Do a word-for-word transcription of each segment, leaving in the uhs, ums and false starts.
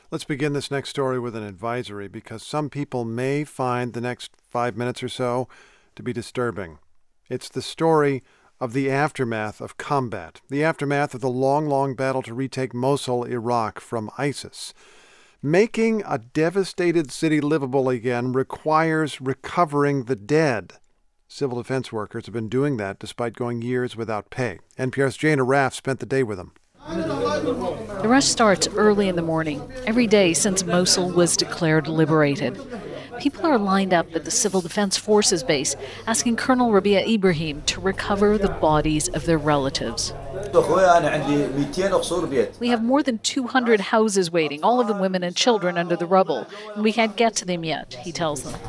Let's begin this next story with an advisory because some people may find the next five minutes or so to be disturbing. It's the story of the aftermath of combat, the aftermath of the long, long battle to retake Mosul, Iraq from ISIS. Making a devastated city livable again requires recovering the dead. Civil defense workers have been doing that despite going years without pay. N P R's Jane Arraf spent the day with them. The rush starts early in the morning, every day since Mosul was declared liberated. People are lined up at the Civil Defense Forces base, asking Colonel Rabia Ibrahim to recover the bodies of their relatives. We have more than two hundred houses waiting, all of them women and children under the rubble, and we can't get to them yet, he tells them.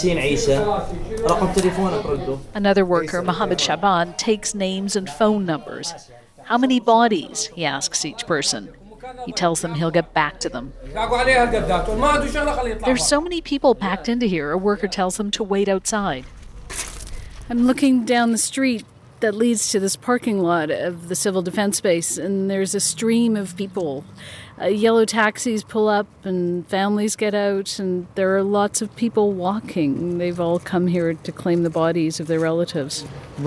Another worker, Mohammed Shaban, takes names and phone numbers. How many bodies? He asks each person. He tells them he'll get back to them. There's so many people packed into here, a worker tells them to wait outside. I'm looking down the street that leads to this parking lot of the Civil Defense Base, and there's a stream of people. Uh, yellow taxis pull up and families get out, and there are lots of people walking. They've all come here to claim the bodies of their relatives.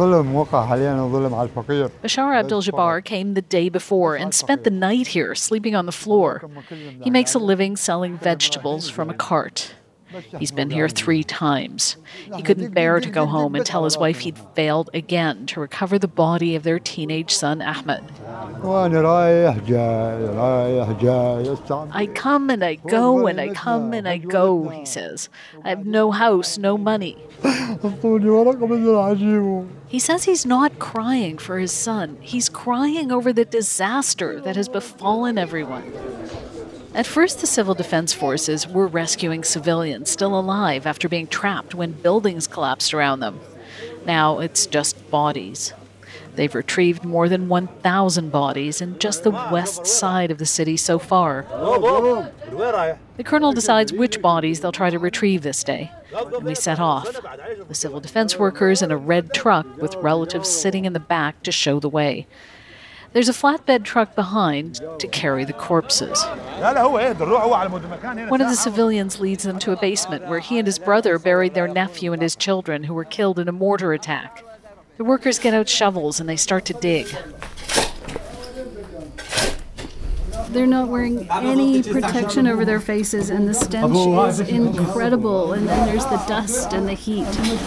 Bashar Abdel-Jabbar came the day before and spent the night here, sleeping on the floor. He makes a living selling vegetables from a cart. He's been here three times. He couldn't bear to go home and tell his wife he'd failed again to recover the body of their teenage son, Ahmed. I come and I go and I come and I go, he says. I have no house, no money. He says he's not crying for his son. He's crying over the disaster that has befallen everyone. At first, the Civil Defense Forces were rescuing civilians still alive after being trapped when buildings collapsed around them. Now it's just bodies. They've retrieved more than one thousand bodies in just the west side of the city so far. The colonel decides which bodies they'll try to retrieve this day, and we set off. The civil defense workers in a red truck with relatives sitting in the back to show the way. There's a flatbed truck behind to carry the corpses. One of the civilians leads them to a basement where he and his brother buried their nephew and his children who were killed in a mortar attack. The workers get out shovels and they start to dig. They're not wearing any protection over their faces, and the stench is incredible. And then there's the dust and the heat.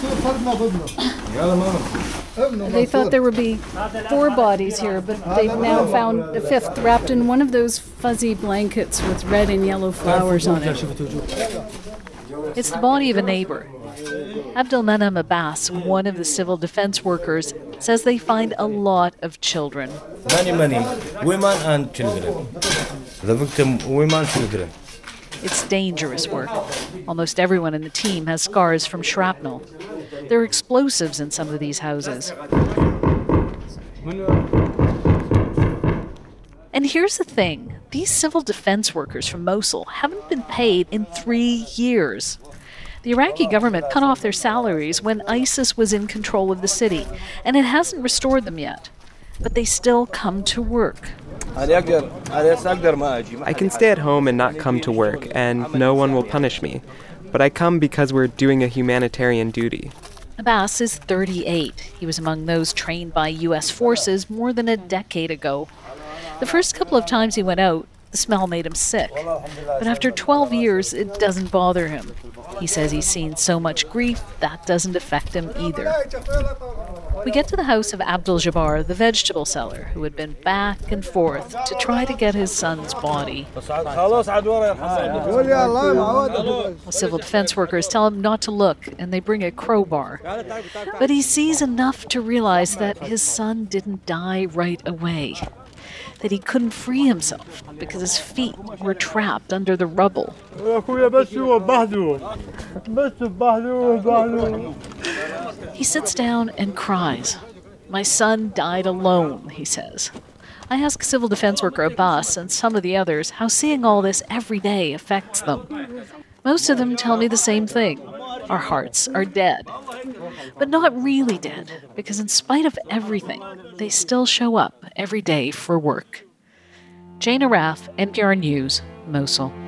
They thought there would be four bodies here, but they've now found a fifth wrapped in one of those fuzzy blankets with red and yellow flowers on it. It's the body of a neighbor. Abdelmanam Abbas, one of the civil defense workers, says they find a lot of children. Many, many women and children. The victim, women, children. It's dangerous work. Almost everyone in the team has scars from shrapnel. There are explosives in some of these houses. And here's the thing. These civil defense workers from Mosul haven't been paid in three years. The Iraqi government cut off their salaries when ISIS was in control of the city, and it hasn't restored them yet. But they still come to work. I can stay at home and not come to work, and no one will punish me. But I come because we're doing a humanitarian duty. Abbas is thirty-eight. He was among those trained by U S forces more than a decade ago. The first couple of times he went out, the smell made him sick. But after twelve years, it doesn't bother him. He says he's seen so much grief, that doesn't affect him either. We get to the house of Abdel-Jabbar, the vegetable seller, who had been back and forth to try to get his son's body. The civil defense workers tell him not to look, and they bring a crowbar. But he sees enough to realize that his son didn't die right away, that he couldn't free himself because his feet were trapped under the rubble. He sits down and cries. My son died alone, he says. I ask civil defense worker Abbas and some of the others how seeing all this every day affects them. Most of them tell me the same thing. Our hearts are dead. But not really dead, because in spite of everything, they still show up every day for work. Jane Arraf, N P R News, Mosul.